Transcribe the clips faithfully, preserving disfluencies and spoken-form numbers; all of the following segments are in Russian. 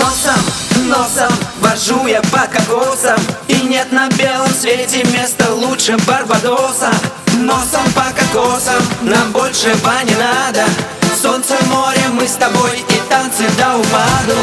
Носом, носом вожу я по кокосам, и нет на белом свете места лучше Барбадоса. Носом по кокосам, нам большего не надо. Солнце, море, мы с тобой и танцы до упаду.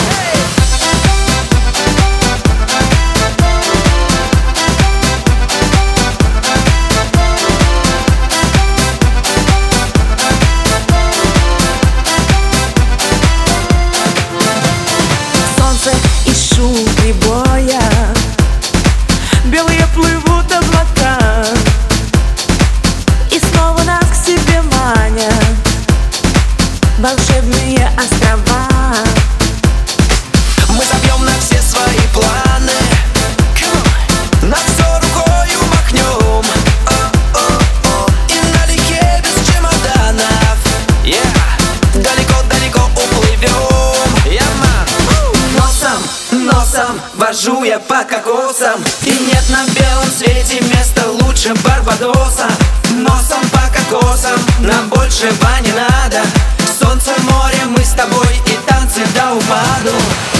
И шум прибоя, белые плывут облака, и снова нас к себе манят волшебные острова. Мы забьем на все свои планы, на все рукою махнем, и налегке без чемоданов, yeah. Далеко-далеко уплывем, yeah, man. Носом, носом вожу я по кокосам, и нет на белом свете места лучше Барбадоса. Носом по кокосам, нам большего не надо. Солнце, море, мы с тобой и танцы до упаду.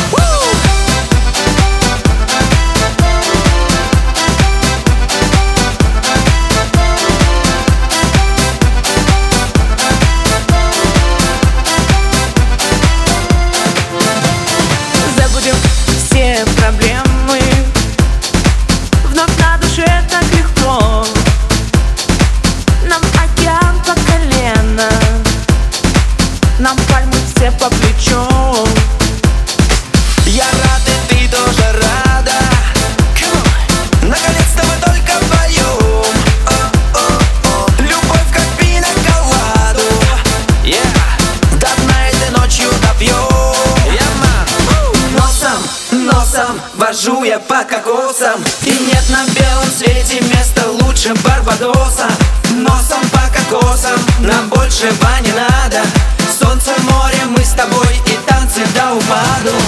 Забудем все проблемы, вновь на душе так легко. Нам океан по колено, нам пальмы все по плечо. Я рад, и ты тоже рада. Наконец-то мы только вдвоем. Любовь как пина-коладу, yeah. До дна этой ночью допьем, yeah, man. Носом, носом вожу я по кокосам, и нет на белом свете места лучше Барбадоса. Носом по кокосам, нам большего не надо. Солнце, море, мы с тобой и танцы до упаду.